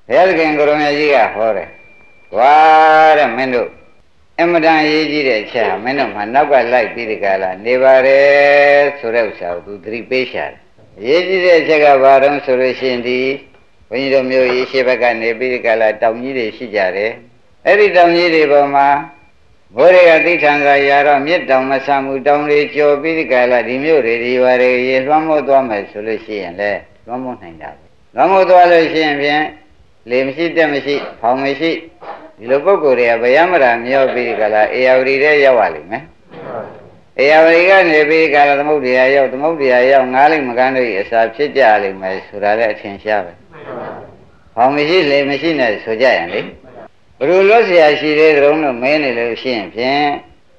Hãy subscribe cho kênh Ghiền Mì Gõ để không bỏ lỡ những video bố đề tí thằng gái ya đó miết đồng mà sao mù đồng đi cho biết cái là đi miêu đi vào đây loan mô toa mà xử lý xiên lệ loan mô thành đạo loan mô toa lấy xiên phiền liêm xí tem xí phong xí lúc bố cô đề bây giờ mà làm miêu biết cái là eo đi đấy giàu ali mấy eo đi cái này biết cái là tụi mốt đi giàu ngã lên mà cái này sao chết cha ali mấy xử ra lại thiên xa vậy phong xí liêm xí này số chạy anh đi rồi lúc xưa xí đấy rồi nó mấy này là xiên phiền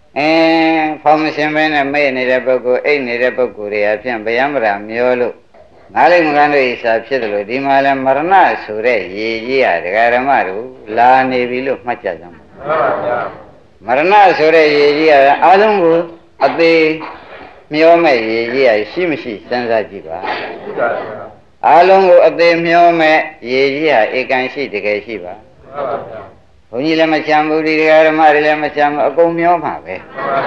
phong xem bên này mấy này là bao cô ấy này là bao cô đấy phiền bây giờ mà làm nhiều lúc ngã lên một cái này sao chết rồi đi mà làm mà nó sửa gì à cái đó mà rồi là này bị lúc mất chắc lắm mà nó sửa gì à alo ngủ ở đây nhiều mấy gì à xí mà xí sinh ra gì ba alo ngủ ở đây nhiều mấy gì à cái xí thì cái xí ba hôm nay làm chăm bố đi ra mà đi làm chăm ở công miếu mà về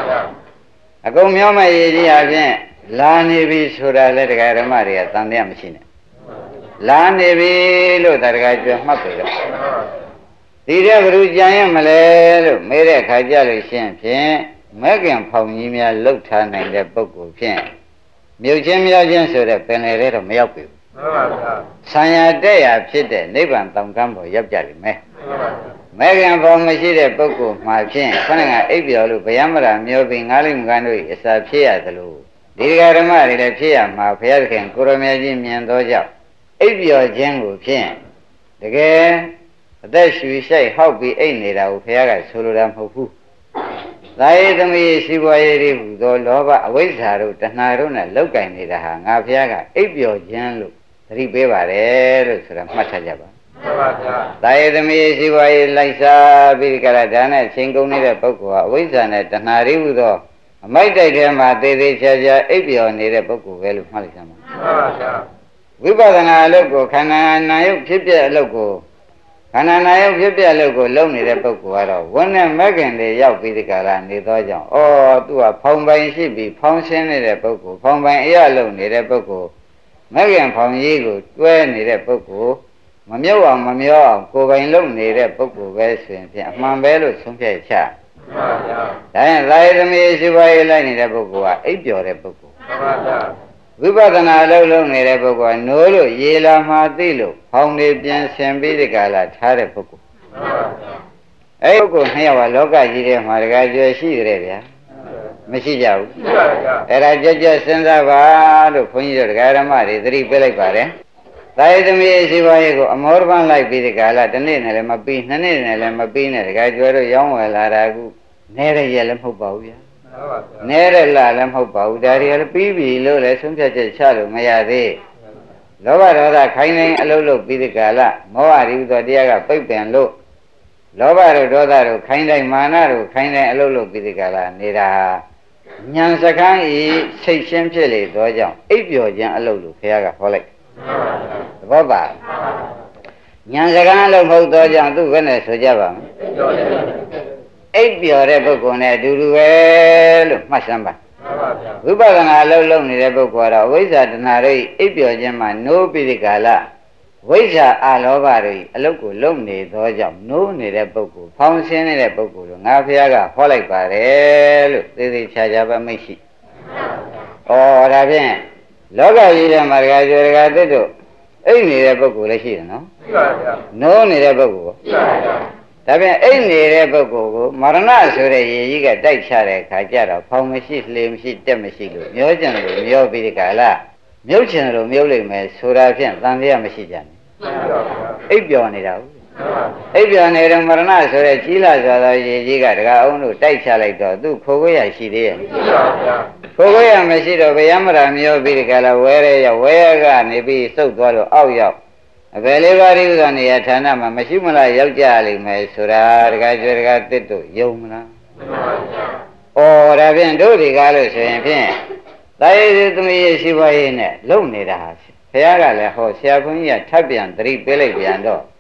ở công miếu mà gì à vậy lá này bị sửa lại cái mà đi tăng điểm xin lá này bị lôi ra cái chuyện mà phải rồi đi ra bữa giờ mà lấy rồi mấy cái khai trả lời xin phiền mấy cái phòng như mà lúc thằng này để bốc của phiền miêu chân sửa lại bên này rồi mấy ốc biểu sang nhà đây à phía đây nếu bạn tổng cán bộ giúp trả lời mấy cái phòng mà chỉ để bốc của mà phiền con này ấy biểu luôn bây giờ mà làm miêu bị ngã lên cái này sao phiền à luôn đi cái mà đi là phiền mà phiền cái cô rồi mấy gì miền đó cháu ấy biểu chân của phiền cái tại suy say học bị ấy này là phiền cái số lượng hậu phu tại tụi mình sĩ quan đi rồi lo ba với sao rồi tận này rồi này lâu cái này là hàng ngà phiền cái ấy biểu chân luôn thì bây giờ rồi số lượng mất hết rồi tại tụi mình sĩ quan lại sao bị cái là thế này sinh công này là bao của với sao này tận này rồi mấy cái thế mà để cho ấy biểu này là bao của về lúc mà làm sao với bao nhiêu lúc của khả năng này tiếp theo lúc của khả năng này tiếp theo lúc của lâu này là bao của rồi vấn đề mấy cái này giao bị cái là này đó chẳng tôi phong bay sĩ bị phong sen này là bao của phong bay ấy lâu này là bao của mấy cái phong gì của quê này là bao của mà miêu cô bay lúc này là bao của về xuyên thì mà về lúc xuống phía xa đấy lại thì mình sĩ bay lại này là bao của ấy biểu là bao của Vipassana lâu này là bao của nối lo ye la ma ti lo phong đi biến xem biết cái là thay được bao của ấy bao của hay là lúc cái gì đấy mà cái chuyện gì đấy vậy mấy gì giàu era cho sinh ra ba lo phong gì cái đó mà đi đi về lại bà đấy tại vì mình sĩ bay của amor ban lại biết cái là thế này là mà pin này là mà pin này cái chuyện đó giống như là ra cái này là gì làm không bảo vậy nè là làm hậu bảo đại đi là bí lô lại sống cho chơi xa rồi mày à đi lo ba đó là khai này lâu bí được cả là mua à đi đó đi à phải bèn lô lo ba đó là khai này mà na rồi khai này lâu bí được cả là nè là nhân sắc khang ý xây xem chơi lệ đó chẳng ít biểu chẳng lâu khai cả phải lại ba nhân sắc khang lâu hậu đó chẳng tu cái này số giờ bằng ấy biểu đấy bao cô này đủ về luôn mà xem bà Vipassana lâu này đấy bao cô đó với sao thế nào đấy ấy biểu nhưng mà nô bị cái là với sao alo bà rồi lúc cô lâu này thôi chẳng nô này đấy bao cô phong sen này đấy bao cô rồi ngã phía cả phải lại bà đấy luôn thì cha bà mấy gì ra bên lúc cái gì mà cái đấy đó ấy này đấy bao cô là gì nó nô này đấy bao cô tại vì ấy này là bao cô mà nó sửa gì cái đại cha này khai trả rồi phong mấy xí liêm xí tem mấy xí luôn miêu chân rồi miêu bị cái là miêu chân rồi miêu lên mà sửa ra phiền tăng thêm mấy xí chân ấy biểu này đâu ấy biểu này là mà nó sửa chỉ là rồi gì cái ông nó đại cha này đó tu khô cái gì đấy khô cái mấy xí rồi bây giờ mà miêu bị cái là về cái này bị sâu quá rồi ao dạo về lấy ba đi rồi này thằng nào mà xíu mà lại giáo cha liền mày sửa ra cái tết tuổi yêu mà nó ra bên đó thì cái rồi xem phiền tại tụi mình xí vậy nè lâu này đã phải cái là họ xe cũng như tháp biển три bê lấy biển đó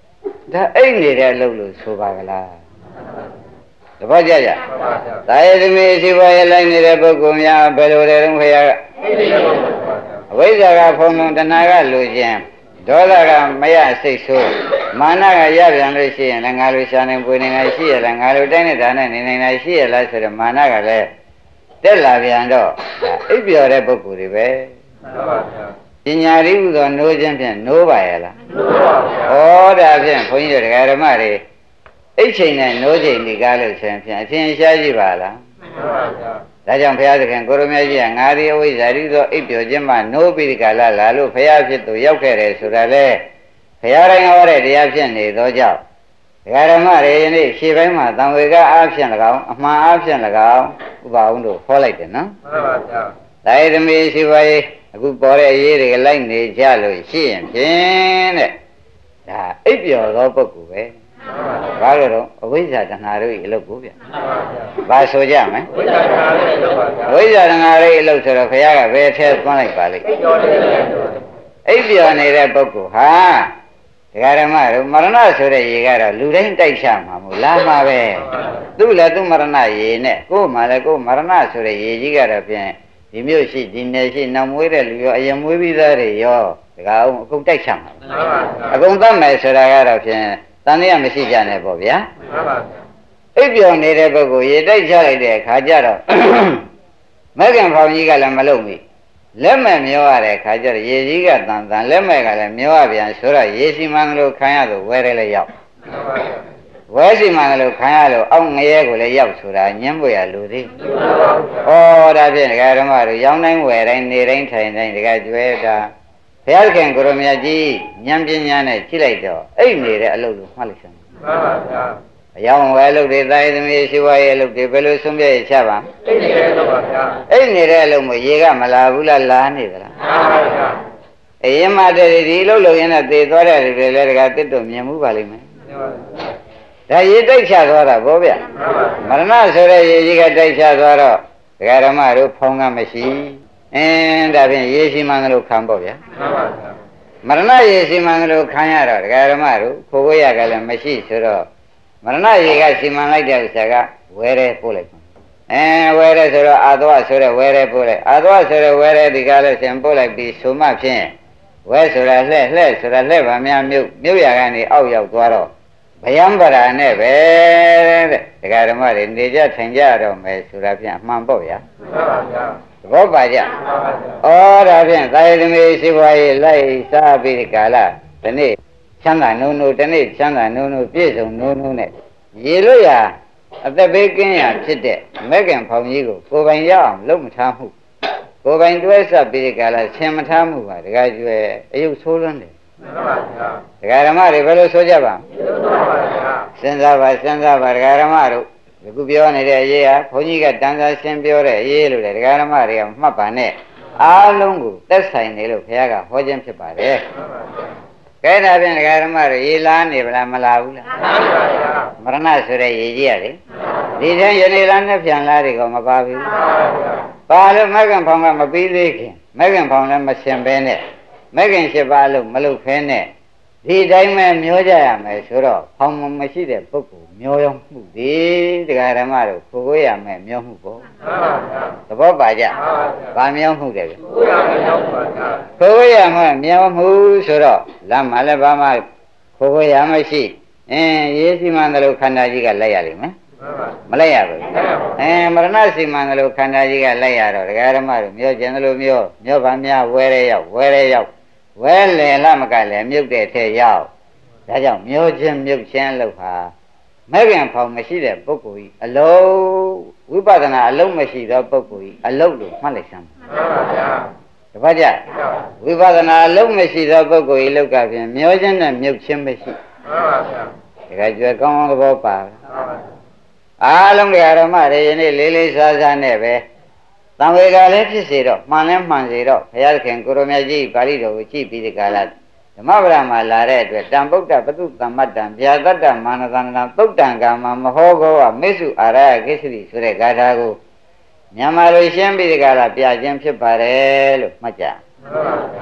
ဒါအိတ်နေတဲ့အလုပ်လို့ဆိုပါကလားတပတ်ကြကြသာယသမီးရှိပါရဲ့လိုက်နေတဲ့ပုဂ္ဂိုလ်များဘယ်လိုလဲတော့ခရကအဝိဇ္ဇာကဖုံလုံးတဏှာကလူချင်းဒေါသကမရစိတ်ဆိုးမာနကရပြန်လို့ရှိရင်လည်းငါလိုရှာနေပွေနေငါရှိရလားငါလိုတိုင်းနေတာနဲ့နေနေတာရှိရလားဆိုတော့မာနကလည်းတက်လာပြန်တော့အိပ်ပျော်တဲ့ပုဂ္ဂိုလ်တွေပဲမှန်ပါဗျာပညာရည်ဟူသောနိုးခြင်းဖြင့်နိုးပါရဲ့လားနိုးပါဗျာဩဒါဖြင့်ဘုန်းကြီးတို့တရားဓမ္မတွေအိပ်ချိန်နဲ့နိုးချိန်ဒီကားလို့ဆိုရင်ဖြင့်အထင်ရှားကြည့်ပါလားမှန်ပါဗျာဒါကြောင့်ဘုရားသခင်ကိုရမေကြီးကငါဒီအဝိဇ္ဇာရည်သောအိပ်ပျော်ခြင်းမှနိုးပြီးဒီကာလလာလို့ဘုရားဖြစ်သူရောက်ခဲ့တယ်ဆိုတာလေဘုရားတိုင်းဟောတဲ့တရားဖြစ်နေသောကြောင့်တရားဓမ္မတွေယနေ့ရှေ့ပိုင်းမှာသံဝေကအားဖြင့်၎င်းအမှန်အားဖြင့်၎င်းဥပအောင်တို့ဟောလိုက်တယ်နော်မှန်ပါဗျာဒါရသမီးရှိပါရဲ့အခုပေါ်တဲ့အရေးတွေလိုက်နေကြလို့ရှိရင်ဖြင့်တဲ့ဒါအိပ်ပျော်သောပုဂ္ဂိုလ်ပဲဘာလို့တော့အဝိဇ္ဇာတဏှာတို့၏အလုပ်ကိုဗျဘာဆိုကြမလဲအဝိဇ္ဇာတဏှာတို့၏အလုပ်ဆိုတော့ဘုရားကဘယ်ထဲသွန်းလိုက်ပါလိမ့်အိပ်ပျော်နေတဲ့ပုဂ္ဂိုလ်ဟာတရားဓမ္မတို့မရဏဆိုတဲ့ရေကတော့လူတိုင်းတိုက်ချမှာမဟုတ်လားမှာပဲသူ့လည်းသူ့မရဏရေနဲ့ကိုယ်မှလည်းကိုယ်မရဏဆိုတဲ့ရေကြီးကတော့ဖြင့်ဒီမျိုးရှိဒီနယ်ရှိနောက်မွေးတဲ့လူရောအရင်မွေးပြီးသားတွေရောဒါကအောင်အကုန်တိုက်ချမှာအကုန်သတ်မယ်ဆိုတာကတော့ဖြင့်တန်တရားမရှိကြနဲ့ပေါ့ဗျာမှန်ပါဗျာအိပ်ပျော်နေတဲ့ပုဂ္ဂိုလ်ရေတိုက်ချလိုက်တဲ့အခါကျတော့မဂ္ဂင်ဖောင်ကြီးကလည်းမလုံဘူးလက်မဲ့မျောရတဲ့အခါကျတော့ရေကြီးကတန်တန်လက်မဲ့ကလည်းမျောရပြန်ဆိုတော့ရေစီမံလို့ခံရလို့ဝဲရဲလည်းရောက်မှန်ပါဗျာဝဲစီမံလို့ခံရလို့အောက်ငရဲကိုလည်းရောက်ဆိုတာညှင်းပွေရလူသေးမှန်ပါဗျာဩဒါဖြင့်ဒကာဓမ္မတို့ရောင်းတိုင်းဝယ်တိုင်းနေတိုင်းထိုင်တိုင်းဒကာကျွဲတာဘုရားခင်ကိုရမကြီးဉာဏ်ပညာနဲ့ကြည့်လိုက်တော့အိတ်နေတဲ့အလုပ်လို့မှတ်လိုက်စမ်းမှန်ပါဗျာအယောင်ဝဲလုပ်တွေတာယသမီးရှိဝါရဲ့လုပ်တွေဘယ်လိုဆုံးပြရချပါအိတ်နေတဲ့အလုပ်ပါဗျာအိတ်နေတဲ့အလုပ်မျိုးရေကမလာဘူးလားလာနေသလားမှန်ပါဗျာအရင်မှတည်းဒီလုပ်လို့ရင်းနဲ့သေသွားတဲ့လူတွေလည်းဒကာတစ်တော့မြင်မှုပါလိမ့်မယ်မှန်ပါဗျာဒါရေတိုက်ချသွားတာဗောဗျာမရဏဆိုတဲ့ရေကြီးကတိုက်ချသွားတော့ဒကာဓမ္မတို့ဖုံးကမရှိဒါဖြင့်ရေရှိမှန်လို့ခံပေါ့ဗျာမှန်ပါဗျာမရဏရေရှိမှန်လို့ခံရတော့ဒကာဓမ္မတို့ခိုးခွေးရကလည်းမရှိဆိုတော့မရဏရေကရှိမှန်လိုက်တဲ့ဥစ္စာကဝဲရဲပို့လိုက်ဝဲရဲဆိုတော့အာသွားဆိုတဲ့ဝဲရဲပို့လိုက်အာသွားဆိုတဲ့ဝဲရဲဒီကားလို့ရှင်ပို့လိုက်ပြီးဆိုမှဖြင့်ဝဲဆိုတာလှဲ့ဆိုတာလှဲ့ပါများမြုပ်ရကနေအောက်ရောက်သွားတော့ဗျံပရာနဲ့ပဲတဲ့ဒကာဓမ္မတွေနေကြထိုင်ကြတော့မယ်ဆိုတာဖြင့်အမှန်ပေါ့ဗျာမှန်ပါဗျာသဘောပါကြမှန်ပါဗျာဩဒါဖြင့်သာယသမီးရှိပွားရေးလိုက်စားပြီးဒီကာလဒီနေ့ချမ်းသာနှုံနှုံဒီနေ့ချမ်းသာနှုံနှုံပြည့်စုံနှုံနှုံနဲ့ရေလို့ရအသက်ဘေးကင်းရဖြစ်တဲ့မဂ္ဂင်ဖောင်ကြီးကိုကိုယ်ပိုင်ရအောင်လုပ်မထားမှုကိုယ်ပိုင်တွဲဆက်ပြီးဒီကာလဆင်မထားမှုပါဒကာကျွဲအယုတ်ဆိုးလွန်းတယ်မှန်ပါဗျာဒကာဓမ္မတွေဘယ်လိုဆိုကြပါစဉ်းစားပါဒကာဓမ္မတို့ဒီခုပြောနေတဲ့အရေးဟာဘုန်းကြီးကတန်ခါရှင်းပြောတဲ့အရေးလို့လေဒကာဓမ္မတွေကမှတ်ပါနဲ့အားလုံးကိုသက်ဆိုင်နေလို့ဘုရားကဟောခြင်းဖြစ်ပါတယ်မှန်ပါဗျာကဲဒါဖြင့်ဒကာဓမ္မတို့ရေလားနေဗလားမလားဘူးလားမှန်ပါဗျာမရဏဆိုတဲ့ရေကြီးရတယ်ဒီထဲယနေ့လားနဲ့ပြန်လားတွေကမပါဘူးမှန်ပါဗျာပါလို့မဂ္ဂင်ဖောင်ကမပြီးသေးခင်မဂ္ဂင်ဖောင်လည်းမရှင်ပဲနဲ့မဂ္ဂင်၈ပါးလို့မလုပ်ဖဲနဲ့ဒီတိုင်းပဲမျောကြရမယ်ဆိုတော့ဖောင်မရှိတဲ့ပုဂ္ဂိုလ်မျောရောမှုဒီတရားဓမ္မတို့ကိုကိုရမယ်မျောမှုပေါ့သဘောပါကြဗာမျောမှုတယ်ကိုရမယ်မျောမှုဆိုတော့လမ်းမှာလည်းဘာမှကိုရမရှိရေးစီမံတယ်လို့ခန္ဓာကြီးကလိုက်ရလိမ့်မယ်မလိုက်ရဘူးမရဏစီမံတယ်လို့ခန္ဓာကြီးကလိုက်ရတော့တရားဓမ္မတို့မျောကျင်တယ်လို့မျောပါများဝဲရဲရောက်ဝဲလေလားမကလည်းမြုပ်တဲ့ထဲရောက်ဒါကြောင့်မျောခြင်းမြုပ်ခြင်းလို့ဟာမဂ္ဂင်ဖောင်မရှိတဲ့ပုဂ္ဂိုလ်ကြီးအလုံးဝိပဿနာအလုံးမရှိသောပုဂ္ဂိုလ်ကြီးအလုံးလို့မှတ်လိုက်စမ်းမှန်ပါဗျာတပတ်ကြဝိပဿနာအလုံးမရှိသောပုဂ္ဂိုလ်ကြီးလောက်ကဖြင့်မျောခြင်းနဲ့မြုပ်ခြင်းမရှိမှန်ပါဗျာဒါကကြွယ်ကောင်းသဘောပါမှန်ပါဗျာအားလုံးဓမ္မတွေယနေ့လေးလေးစားစားနဲ့ပဲတံဝေကလည်းဖြစ်စေတော့မှန်လဲမှန်စေတော့ဘုရားသခင်ကိုရမကြီးပါဠိတော်ကိုကြည့်ပြီးဒီကလာဓမ္မပဒမှာလာတဲ့အတွက်တံဗုဒ္ဓပတုတမ္မတံဗျာတတ္တမာနသန္တံသုတ်တံကာမမဟောကောဝမေစုအာရယကိစ္စရိဆိုတဲ့ဂါထာကိုမြန်မာလိုရှင်းပြီးဒီကလာပြခြင်းဖြစ်ပါတယ်လို့မှတ်ကြမှန်ပါဗျာ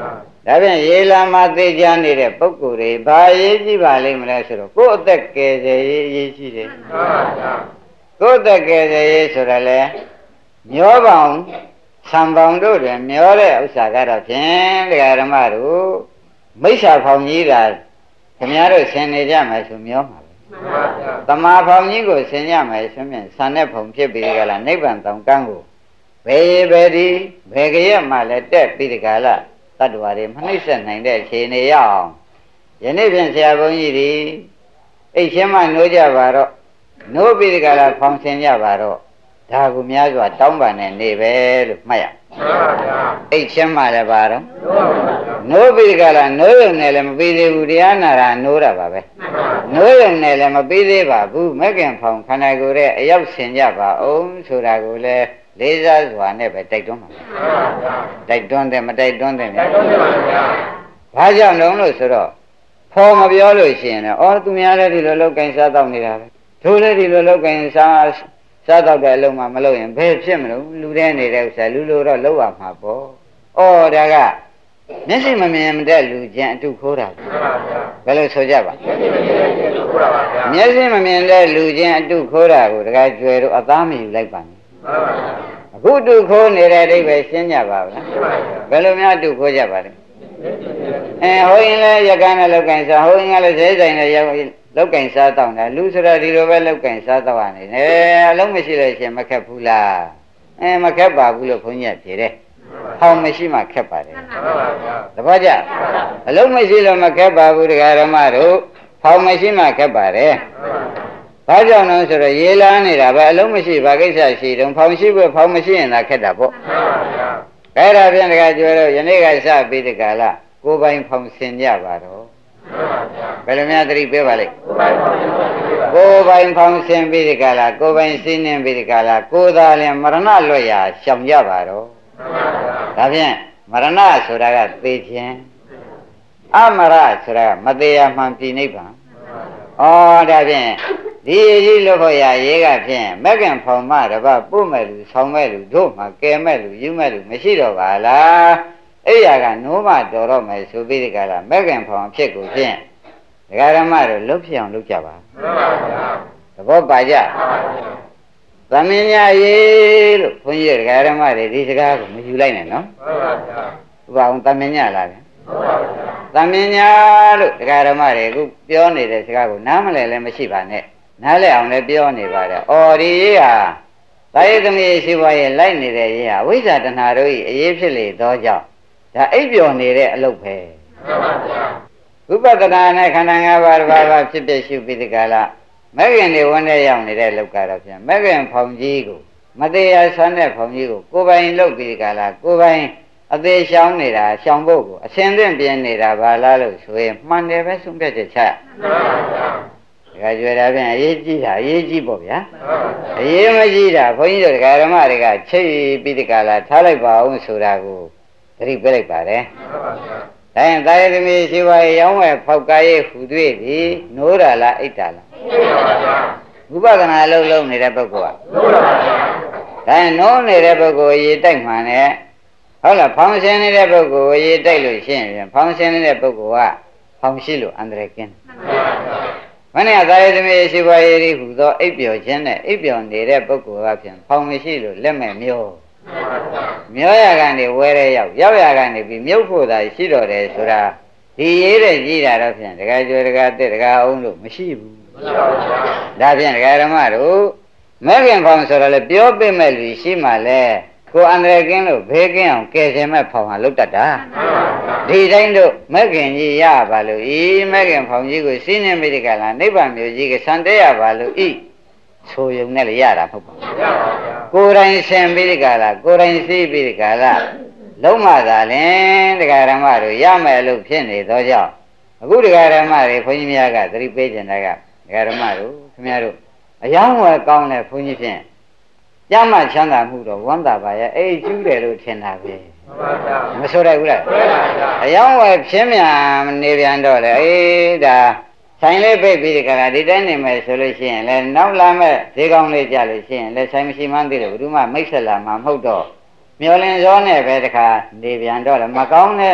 ဒါဖြင့်ရေလာမှာသိကြနေတဲ့ပုဂ္ဂိုလ်တွေဘာရေးကြည့်ပါလိမ့်မလဲဆိုတော့ကိုယ့်အသက်ကယ်ဆယ်ရေးအရေးကြီးတယ်မှန်ပါဗျာကိုယ့်အသက်ကယ်ဆယ်ရေးဆိုတော့လေမျောပေါင်းဆံပေါင်းတို့တွင်မျောတဲ့ဥစ္စာကတော့ဖြင့်တရားဓမ္မတို့မိစ္ဆာဖောင်ကြီးတာခင်ဗျားတို့ဆင်နေကြမယ်ဆိုမျောမှာပဲမှန်ပါဗျာတမာဖောင်ကြီးကိုဆင်ကြမယ်ဆိုရင်ဆံတဲ့ဖုံဖြစ်ပြီးကြလားနိဗ္ဗာန်တောင်ကန်းကိုဘယ်ဒီဘယ်ကြရက်မှလည်းတက်ပြီးကြလားတတ္တဝါတွေမနှိမ့်ဆက်နိုင်တဲ့အခြေအနေရအောင်ယနေ့ဖြင့်ဆရာဘုန်းကြီးတွေအိတ်ချင်းမှနိုးကြပါတော့နိုးပြီးကြလားဖောင်ဆင်ကြပါတော့ဒါကူများစွာတောင်းပန်တဲ့နေပဲလို့မှတ်ရမှန်ပါဗျာအိတ်ချင်းမှလည်းပါတော့နိုးပြီးကြလားနိုးရုံနဲ့လည်းမပြီးသေးဘူးတရားနာတာနိုးတာပါပဲနိုးရုံနဲ့လည်းမပြီးသေးပါဘူးမကင်ဖောင်ခန္ဓာကိုယ်ရဲ့အရောက်ဆင်ကြပါအောင်ဆိုတာကိုလည်းလေးစားစွာနဲ့ပဲတိုက်တွန်းပါဗျာတိုက်တွန်းတယ်မတိုက်တွန်းတယ်တိုက်တွန်းတယ်ပါဗျာဘာကြောင့်လုံးလို့ဆိုတော့ဖော်မပြောလို့ရှိရင်လည်းအော်သူများလည်းဒီလိုလောက်ကင်စားတော့နေတာပဲတို့လည်းဒီလိုလောက်ကင်စားတော့တဲ့အလုံးမှမလုပ်ရင်ဘယ်ဖြစ်မလို့လူတဲ့နေတဲ့ဥစ္စာလူလိုတော့လောက်ရမှာပေါ့အော်ဒါကမျက်စိမမြင်တဲ့လူချင်းအတုခိုးတာဘယ်လိုဆိုကြပါမျက်စိမမြင်တဲ့လူချင်းအတုခိုးတာကိုတခါကျွယ်တော့အသားမယူလိုက်ပါနဲ့အခုတုခိုးနေတဲ့အိဗယ်ရှင်းကြပါဗလားဘယ်လိုများတုခိုးကြပါလဲဟိုရင်လည်းရကန်းနဲ့လောက်ကင်စားဟိုရင်ကလည်းဈေးဆိုင်နဲ့လောက်ကင်စားတောင်းတယ်လူဆိုတာဒီလိုပဲလောက်ကင်စားတော့နေတယ်အလုံးမရှိလို့ရှင်မခက်ဘူးလားမခက်ပါဘူးလို့ခွန်ကြီးကဖြေတယ်ဟောင်းမရှိမှခက်ပါတယ်တပည့်ကြအလုံးမရှိလို့မခက်ပါဘူးတရားဓမ္မတို့ဟောင်းမရှိမှခက်ပါတယ်ဘာကြောင့်လဲဆိုတော့ရေလာနေတာပဲအလုံးမရှိဘာကိစ္စရှိတုံးဖောင်ရှိဖို့ဖောင်မရှိရင်သာခက်တာပေါ့အဲ့ဒါဖြင့်တခါကျွဲတော့ယနေ့ကစပြီးဒီကလာကိုယ်ပိုင်ဖောင်ဆင်ကြပါတော့ဘယ်လိုများသတိပေးပါလိမ့်ကိုယ်ပိုင်ဖောင်ဆင်ပြီးဒီကလာကိုယ်ပိုင်စင်းနေပြီးဒီကလာကိုယ်သာလည်းမရဏလွတ်ရာရှောင်ကြပါတော့ဒါဖြင့်မရဏဆိုတာကသေခြင်းအမရဆိုတာကမသေးရမှန်ပြည်နိဗ္ဗာန်ဩဒါဖြင့်ဒီကြီးလို့ခေါ်ရရေးကဖြင့်မက္ကံဖောင်မတပတ်ပို့မဲ့လူဆောင်းမဲ့လူတို့မှကဲမဲ့လူယူမဲ့လူမရှိတော့ပါလားအဲ့ရကနိုးမတော်တော့မယ်ဆိုပြီးဒီကလာမက္ကံဖောင်ဖြစ်ကိုဖြင့်ဒကာရမတို့လှုပ်ဖြစ်အောင်လုပ်ကြပါသဘောပါကြသမင်းညာရေးလို့ခွန်ကြီးဒကာရမတွေဒီစကားကိုမယူလိုက်နဲ့နော်ဟုတ်ပါဗျာဥပအောင်သမင်းညာလားဗျာဟုတ်ပါဗျာသမင်းညာလို့ဒကာရမတွေအခုပြောနေတဲ့စကားကိုနားမလည်လည်းမရှိပါနဲ့နားလည်အောင်လည်းပြောနေပါတယ်။အော်ဒီရေးဟာသာယသမီးရှိပါရဲ့လိုက်နေတဲ့ရေးဟာဝိဇ္ဇာတဏှာတို့၏အရေးဖြစ်လေသောကြောင့်ဒါအိပ်ပျော်နေတဲ့အလုပ်ပဲ။မှန်ပါဗျာ။ဝိပဿနာနဲ့ခန္ဓာ၅ပါးတစ်ပါးပါဖြစ်ဖြစ်ရှုပြီးဒီကလာမဂ္ဂင်တွေဝန်းထဲရောက်နေတဲ့လောကတော့ပြန်မဂ္ဂင်ဖောင်ကြီးကိုမတရားဆန်းတဲ့ဖောင်ကြီးကိုကိုယ်ပိုင်လုပ်ပြီးဒီကလာကိုယ်ပိုင်အသေးရှောင်းနေတာရှောင်ဖို့ကိုအစင်သင့်ပြင်းနေတာဘာလားလို့ဆိုရင်မှန်တယ်ပဲဆုံးဖြတ်ချက်ချ။မှန်ပါဗျာ။ဒါကြွယ်တာပြန်အရေးကြီးတာအရေးကြီးပေါ့ဗျာအရေးမကြီးတာဘုန်းကြီးတို့ဒကာဓမ္မတွေကချိတ်ပြီးဒီကလာထားလိုက်ပါအောင်ဆိုတာကိုသတိပေးလိုက်ပါတယ်ဒါရင်သာယသမီးရှိပါရဲ့ရောင်းဝယ်ဖောက်ကားရဲ့ဟူတွေ့သည်နိုးတာလားအိတ်တာလားဥပဒနာလုံးနေတဲ့ပုဂ္ဂိုလ်ကနိုးတာပါဗျာဒါရင်နိုးနေတဲ့ပုဂ္ဂိုလ်ရေတိုက်မှန်နဲ့ဟုတ်လားဖောင်ဆင်းနေတဲ့ပုဂ္ဂိုလ်ရေတိုက်လို့ရှိရင်ဖောင်ဆင်းနေတဲ့ပုဂ္ဂိုလ်ကဖောင်ရှိလို့အန္တရာယ်ကင်းမနေ့ကသာယသမီးရှိပါရဲ့ဟူသောအိပ်ပျော်ခြင်းနဲ့အိပ်ပျော်နေတဲ့ပုဂ္ဂိုလ်ကဖြင့်ဖောင်မရှိလို့လက်မဲ့မျိုးမျောရကနေဝဲရဲရောက်ရကနေပြီးမြုပ်ဖို့သာရှိတော့တယ်ဆိုတာဒီရေးတဲ့ကြီးတာတော့ဖြင့်တခါကျွဲတခါတက်တခါအောင်လို့မရှိဘူးမရှိပါဘူးဒါဖြင့်ဒကာဓမ္မတို့မဲခင်ဖောင်ဆိုတော့လေပြောပြမဲ့လူရှိမှလဲကိုအန္တရာယ်ကင်းလို့ဘေးကင်းအောင်ကယ်ဆယ်မဲ့ဖောင်ဟာလုတ်တတ်တာဒီတိုင်းတို့မဲခင်ကြီးရပါလို့ဤမဲခင်ဖောင်ကြီးကိုစီးနှင်းမိဒီကလာနိဗ္ဗာန်မျိုးကြီးကဆန်တဲ့ရပါလို့ဤဆိုယုံနဲ့လည်းရတာမဟုတ်ပါဘူးကိုယ်တိုင်ဆင်ပြီးဒီကလာကိုယ်တိုင်စီးပြီးဒီကလာလုံးမသာလင်ဒကာဓမ္မတို့ရမယ်လို့ဖြစ်နေသောကြောင့်အခုဒကာဓမ္မတွေဘုန်းကြီးများကသတိပေးကြတာကဒကာဓမ္မတို့ခင်ဗျားတို့အယောင်းဝယ်ကောင်းတဲ့ဘုန်းကြီးဖြင့်ကြမ်းမှချမ်းသာမှုတော့ဝမ်းသာပါရဲ့အေးကျူးတယ်လို့ထင်တာပဲမှန်ပါဗျာမဆိုလိုက်ဘူးလားမှန်ပါဗျာအယောင်းဝယ်ဖြင်းမြန်နေပြန်တော့လေအေးဒါဆိုင်လေးပိတ်ပြီးဒီကရာဒီတိုင်းနေမယ်ဆိုလို့ရှိရင်လည်းနောက်လာမဲ့ဈေးကောင်းလေးကြလို့ရှိရင်လည်းဆိုင်မရှိမှန်းသိလို့ဘယ်သူမှမိတ်ဆက်လာမှာမဟုတ်တော့မျောလင်းစောနဲ့ပဲတခါနေပြန်တော့လေမကောင်းတဲ့ခ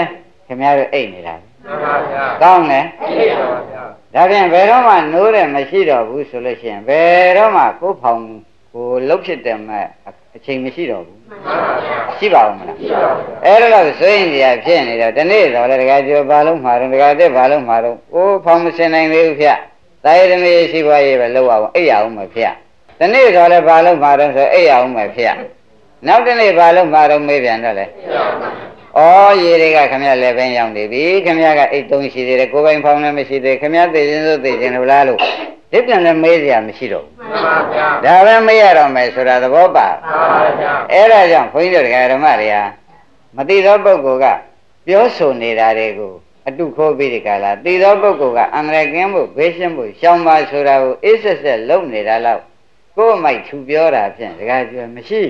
ခင်ဗျားတို့အိတ်နေတာကောင်းတယ်ဒါဖြင့်ဘယ်တော့မှနိုးတယ်မရှိတော့ဘူးဆိုလို့ရှိရင်ဘယ်တော့မှကိုယ်ဖောင်ကိုလှုပ်ဖြစ်တယ်မဲ့အချိန်မရှိတော့ဘူးရှိပါဦးမလားအဲ့တော့ဆိုရင်ကြီးဖြစ်နေတော့ဒီနေ့တော့လေတခါကျော်ဘာလုံးမှာတော့တခါတက်ဘာလုံးမှာတော့အိုးဖောင်မစင်နိုင်သေးဘူးဗျတာယသမီးရှိပါရဲ့ပဲလောက်အောင်အိပ်ရအောင်မဗျဒီနေ့တော့လေဘာလုံးမှာတော့ဆိုအိပ်ရအောင်မဗျနောက်ဒီနေ့ဘာလုံးမှာတော့မေးပြန်တော့လေဩရေတွေကခမရလည်းပဲရောက်နေပြီခမရကအိတ်သုံးရှိသေးတယ်ကိုယ်ပိုင်ဖောင်းလည်းမရှိသေးခမရသိချင်းစိုးသိချင်းလို့လားလို့ဒီပြန်လည်းမေးစရာမရှိတော့ဘူးဒါပဲမေးရတော့မယ်ဆိုတာသဘောပါအဲ့ဒါကြောင့်ခွန်ကြီးတို့ဓမ္မတွေဟာမသိသောပုဂ္ဂိုလ်ကပြောဆိုနေတာတွေကိုအတုခိုးပြီးဒီကလာသိသောပုဂ္ဂိုလ်ကအန္တရာယ်ကင်းဖို့ဘေးရှင်းဖို့ရှောင်ပါဆိုတာကိုအေးဆက်ဆက်လုပ်နေတာလောက်ကိုယ်မိုက်သူပြောတာဖြင့်တခါကျွမရှိ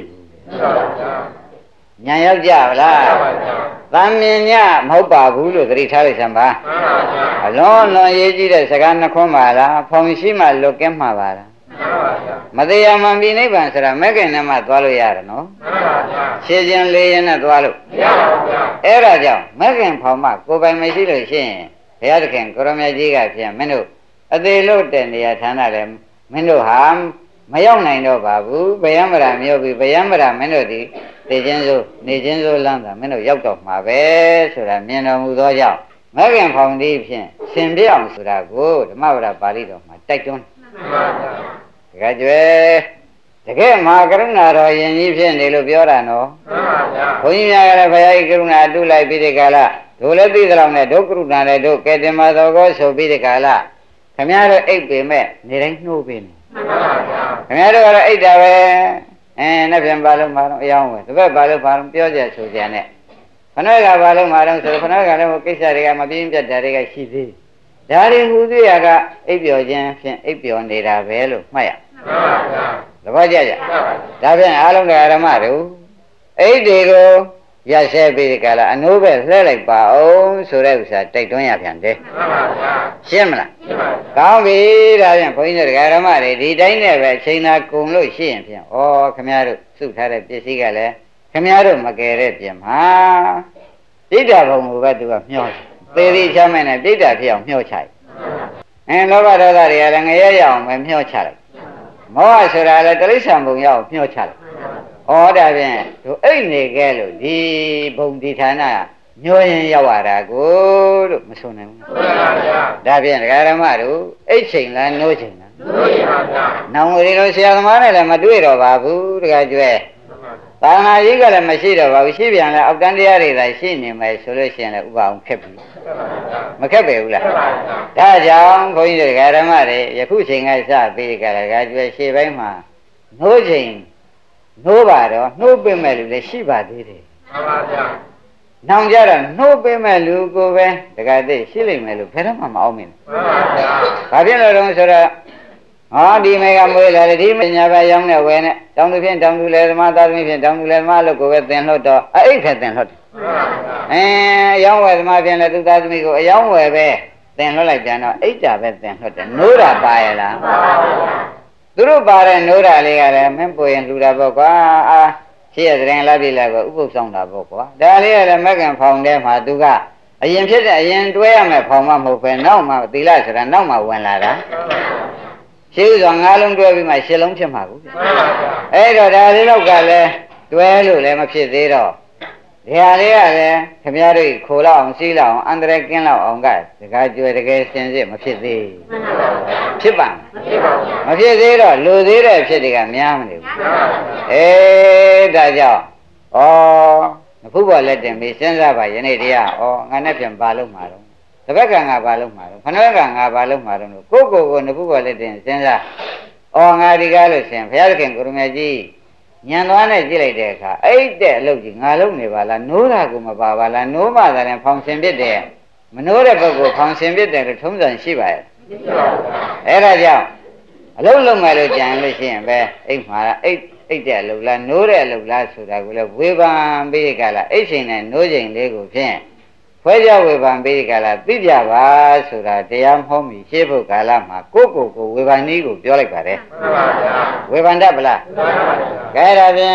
ဘူးညာရောက်ကြဗလားသံမြင်ညမဟုတ်ပါဘူးလို့သတိထားလိုက်စမ်းပါအလွန်လွန်ရေးကြည့်တဲ့စကားနှခွန်းပါလားဖောင်ရှိမှလွတ်ကင်းမှာပါလားမတရားမှန်ပြီနိဗ္ဗာန်ဆိုတာမဲ့ခင်နဲ့မှသွားလို့ရတယ်နော်ရှင်းချင်းလေးရင်နဲ့သွားလို့မရပါဘူးဗျာအဲ့ဒါကြောင့်မဲ့ခင်ဖောင်မှကိုယ်ပိုင်မရှိလို့ရှိရင်ဘုရားသခင်ကိုရမကြီးကပြန်မင်းတို့အသေးလို့တဲ့နေရာဌာနလည်းမင်းတို့ဟာမရောက်နိုင်တော့ပါဘူးဗယံမရာမြို့ပြီဗယံမရာမင်းတို့ဒီနေချင်းစိုးနေချင်းစိုးလမ်းတာမင်းတို့ရောက်တော့မှာပဲဆိုတာမြင်တော်မူသောကြောင့်မဂ္ဂင်ဖောင်ဒီဖြင့်ရှင်ပြအောင်ဆိုတာကိုဓမ္မဝရပါဠိတော်မှာတိုက်တွန်းတကယ်ကျွဲတကယ်မဟာကရုဏာတော်ယင်ကြီးဖြစ်နေလို့ပြောတာနော်ဘုန်းကြီးများကလည်းဘုရားကြီးကရုဏာတုလိုက်ပြီးဒီကလာတို့လည်းသိသလောက်နဲ့တို့ကရုဏာလည်းတို့ကဲတင်မတော်ကိုဆိုပြီးဒီကလာခမည်းတော်အိတ်ပေမဲ့နေတိုင်းနှိုးပေးနေခင်ဗျားတို့ကတော့အိတ်တာပဲနှစ်ပြန်ပါလို့မတော့အယောင်းပဲတစ်ပတ်ပါလို့ပါတော့ပြောကြဆိုကြနဲ့ခဏကပါလို့မတော့ဆိုခဏကလည်းကိစ္စတွေကမပြင်းပြတ်တာတွေကရှိသေးဒါတွေဟူသေးရကအိပ်ပျော်ခြင်းဖြင့်အိပ်ပျော်နေတာပဲလို့မှတ်ရသဘောကျကြဒါဖြင့်အားလုံးဓမ္မတို့အိတ်တွေကိုရဆဲပြီးဒီကလာအနိုးပဲလှဲလိုက်ပါအောင်ဆိုတဲ့ဥစ္စာတိုက်တွန်းရပြန်တယ်ရှင်းမလားကောင်းပြီဒါဖြင့်ဘုန်းကြီးတို့ဓမ္မတွေဒီတိုင်းနဲ့ပဲအချိန်သာကုန်လို့ရှိရင်ဖြင့်ဩခမည်းတော်စုထားတဲ့ပစ္စည်းကလည်းခမည်းတော်မကယ်တဲ့ပြင်မှာပြိတ္တာဘုံကိုပဲသူကမျောသေးသေးချမ်းမဲ့နဲ့ပြိတ္တာဖြစ်အောင်မျောချလိုက်လောဘဒေါသတွေကလည်းငရဲရအောင်ပဲမျောချလိုက်မောဟဆိုတာလည်းတိရစ္ဆာန်ဘုံရအောင်မျောချလိုက်ဩဒါဖြင့်တို့အိတ်နေခဲ့လို့ဒီဘုံဒီဌာနညှိုးရင်ရောက်လာတာကိုလို့မဆိုနိုင်ဘူးဒါဖြင့်ဒကာဓမ္မတို့အိတ်ချိန်လားနိုးချိန်လားနိုးချိန်ပါဗျာနောင်ငွေတို့ဆရာသမားနဲ့လည်းမတွေ့တော့ပါဘူးဒကာကျွဲသာနာကြီးကလည်းမရှိတော့ပါဘူးရှိပြန်လဲအောက်တန်းတရားတွေသာရှိနေမယ်ဆိုလို့ရှိရင်လည်းဥပအောင်ခက်ပြီမခက်ပဲဘူးလားဒါကြောင့်ဘုန်းကြီးတို့ဒကာဓမ္မတွေယခုချိန်ကစပြီးကြတာဒကာကျွဲရှေ့ပိုင်းမှာနိုးချိန်နှိုးပါတော့နှိုးပေးမဲ့လူလည်းရှိပါသေးတယ်မှန်ပါဗျာနောင်ကြတော့နှိုးပေးမဲ့လူကိုပဲတကယ်သိရှိလိမ့်မယ်လို့ဘယ်တော့မှမအောင်မင်းမှန်ပါဗျာဘာဖြစ်လို့လဲဆိုတော့ဟောဒီမေကမွေးလာတယ်ဒီမညာပဲရောင်းနေဝဲနဲ့တောင်းသူဖြင့်တောင်းသူလေသမားသားသမီးဖြင့်တောင်းသူလေသမားလို့ကိုပဲသင်လို့တော့အိတ်ဖက်သင်လို့မှန်ပါဗျာအယောင်းဝဲသမားဖြင့်လည်းသူသားသမီးကိုအယောင်းဝဲပဲသင်လို့လိုက်ပြန်တော့အိတ်တာပဲသင်လို့တယ်နိုးတာပါရလားမှန်ပါဗျာသူတို့ပါတဲ့နိုးတာလေးကလည်းမင်းပွေရင်လှူတာပေါ့ကွာအာရှိရတဲ့လာပြီလာကဥပုသ်ဆောင်တာပေါ့ကွာဒါလေးကလည်းမက္ကံဖောင်ထဲမှာသူကအရင်ဖြစ်တဲ့အရင်တွဲရမယ်ဖောင်မှမဟုတ်ပဲနောက်မှသီလဆိုတာနောက်မှဝင်လာတာရှိဥစွာ၅လုံးတွဲပြီးမှ၈လုံးဖြစ်မှာကိုအဲ့တော့ဒါလေးတော့ကလည်းတွဲလို့လည်းမဖြစ်သေးတော့ဒီဟာလေးကလည်းခင်ဗျားတို့ခိုးလောက်အောင်စီးလောက်အောင်အန္တရာယ်ကင်းလောက်အောင်ကတကားကျွယ်တကယ်စင်စစ်မဖြစ်သေးဖြစ်ပါမဖြစ်သေးတော့လူသေးတဲ့ဖြစ်တွေကများမနေဘူးဒါကြောင့်ဩခုပေါ်လက်တင်ပြီးစဉ်းစားပါယနေ့တရားငါနဲ့ပြန်ပါလို့မှာတော့တပတ်ကငါပါလို့မှာတော့ခဏကငါပါလို့မှာတော့ကိုနှစ်ခုပေါ်လက်တင်စဉ်းစားငါဒီကားလို့ရှင်ဘုရားသခင်ကိုရမကြီးညံသွားနဲ့ကြည့်လိုက်တဲ့အခါအဲ့တဲ့အလုပ်ကြီးငါလုပ်နေပါလားနိုးတာကိုမပါပါလားနိုးမှသာရင်ဖောင်ရှင်ပြစ်တယ်မနိုးတဲ့ပုဂ္ဂိုလ်ဖောင်ရှင်ပြစ်တယ်လို့ထုံးစံရှိပါရဲ့အဲ့ဒါကြောင့်အလုပ်လုပ်မယ်လို့ကြံလို့ရှိရင်ပဲအိတ်မှာအိတ်တဲ့အလုပ်လားနိုးတဲ့အလုပ်လားဆိုတာကိုလည်းဝေဖန်ပြီးကြလားအိတ်ချိန်နဲ့နိုးချိန်လေးကိုဖြင့်ခွဲခြားဝေဖန်ပြီးကြလားသိကြပါဆိုတာတရားမဟုတ်မီရှင်းဖို့ကာလမှာကိုဝေဖန်နည်းကိုပြောလိုက်ပါတယ်မှန်ပါဗျာဝေဖန်တတ်ပလားမှန်ပါဗျာကဲဒါဖြင့်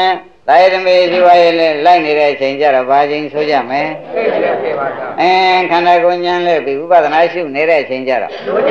တိုင်းဓမေရှိပါရဲ့လဲလိုက်နေတဲ့အချိန်ကျတော့ဘာချိန်ဆိုကြမယ်ခန္ဓာကိုယ်ဉာဏ်လဲပြီးဥပဒနာရှုနေတဲ့အချိန်ကျတော့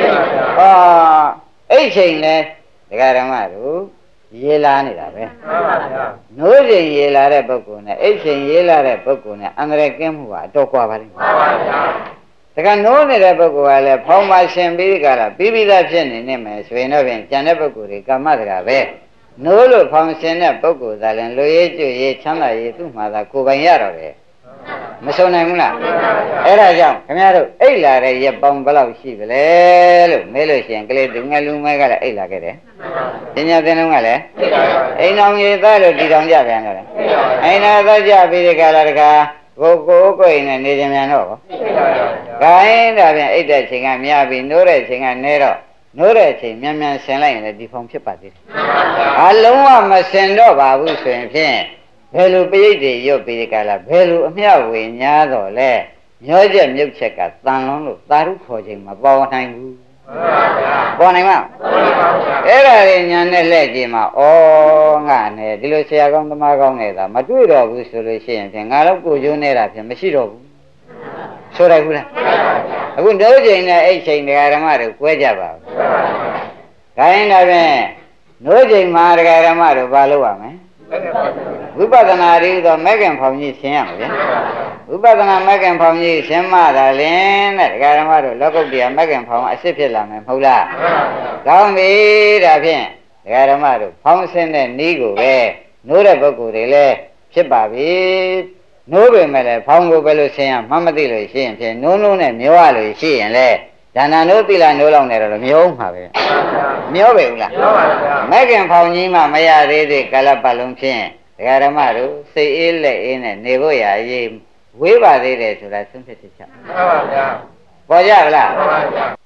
အဲ့ချိန်လဲဒကာဓမ္မတို့ရေလာနေတာပဲနိုးချိန်ရေလာတဲ့ပုဂ္ဂိုလ်နဲ့အဲ့ချိန်ရေလာတဲ့ပုဂ္ဂိုလ်နဲ့အန္တရာယ်ကင်းမှုကအတော်ကွာပါလိမ့်မယ်တခါနိုးနေတဲ့ပုဂ္ဂိုလ်ကလည်းဖောင်းပါရှင်ပြီးကြတာပြီးပြီးသားဖြစ်နေနေမယ်ဆိုရင်တော့ပြန်ကျန်တဲ့ပုဂ္ဂိုလ်တွေကမ္မတကာပဲနိုးလို့ဖောင်းရှင်တဲ့ပုဂ္ဂိုလ်သာလည်းလူရေးကျွရေးချမ်းသာရေးသူ့မှာသာကိုယ်ပိုင်ရတော့တယ်မဆုံးနိုင်ဘူးလားအဲ့ဒါကြောင့်ခင်ဗျားတို့အိတ်လာတဲ့ရက်ပေါင်းဘယ်လောက်ရှိပါလဲလို့မေးလို့ရှိရင်ကလေးငယ်လူမဲကလည်းအိတ်လာခဲ့တယ်ပညာသင်လုံးကလည်းအိမ်တော်ကြီးသားလို့တည်တော်ကြပြန်တော့တယ်အိမ်တော်သားကြပြီးဒီကလာတကာကိုယ်နဲ့နေကြမြန်တော့ခိုင်းဒါပြန်အိတ်တဲ့ချိန်ကများပြီးနိုးတဲ့ချိန်ကနေတော့နိုးတဲ့ချိန်မြန်ဆင်လိုက်ရင်လည်းဒီဖောင်ဖြစ်ပါသေးတယ်အလုံးဝမဆင်တော့ပါဘူးဆိုရင်ဖြင့်ဘယ်လိုပိဋိတွေရွတ်ပြီးဒီကလာဘယ်လိုအမျှဝေညာတော့လဲမျောချက်မြုပ်ချက်ကတန်လုံးလို့သာဓုခေါ်ချိန်မပေါ်နိုင်ဘူးပေါ်နိုင်မလားအဲ့ဒါတွေညာနဲ့လှည့်ကြည့်မှာငါနဲ့ဒီလိုဆရာကောင်းသမားကောင်းနေတာမတွေ့တော့ဘူးဆိုလို့ရှိရင်ဖြင့်ငါတော့ကိုကျိုးနေတာဖြင့်မရှိတော့ဘူးဆိုလိုက်ဘူးလားအခုနှုတ်ချိန်နဲ့အဲ့ချိန်တရားဓမ္မတွေကွဲကြပါဘူးခိုင်းတာဖြင့်နှုတ်ချိန်မှာတရားဓမ္မတွေဘာလုပ်ရမလဲဝိပဿနာရည်တော့မဂ္ဂင်ဖောင်ကြီးရှင်းရမှာဗျာဝိပဿနာမဂ္ဂင်ဖောင်ကြီးရှင်းမှသာလင်တဲ့ဒကာဓမ္မတို့လောကုတ္တရာမဂ္ဂင်ဖောင်အစစ်ဖြစ်လာမယ်မဟုတ်လားကောင်းပြီဒါဖြင့်ဒကာဓမ္မတို့ဖောင်ဆင်းတဲ့ဤကိုပဲနိုးတဲ့ပုဂ္ဂိုလ်တွေလည်းဖြစ်ပါပြီနိုးပေမဲ့လည်းဖောင်ကိုပဲလို့ရှင်းရမှမသိလို့ရှိရင်ဖြင့်နိုးနဲ့မျောရလို့ရှိရင်လေဒါနနိုးတိလာနိုးလောက်နေတော့မျောမှာပဲမျောပဲဘူးလားမျောပါဗျာမဂ္ဂင်ဖောင်ကြီးမှမရသေးသေးကာလပတ်လုံးဖြင့်ဒကာဓမ္မတို့စိတ်အေးလက်အေးနဲ့နေဖို့ရအရေးဝေးပါသေးတယ်ဆိုတာသုံးဖြတ်ချက်ချမှန်ပါဗျာပေါ်ကြလားမှန်ပါဗျာ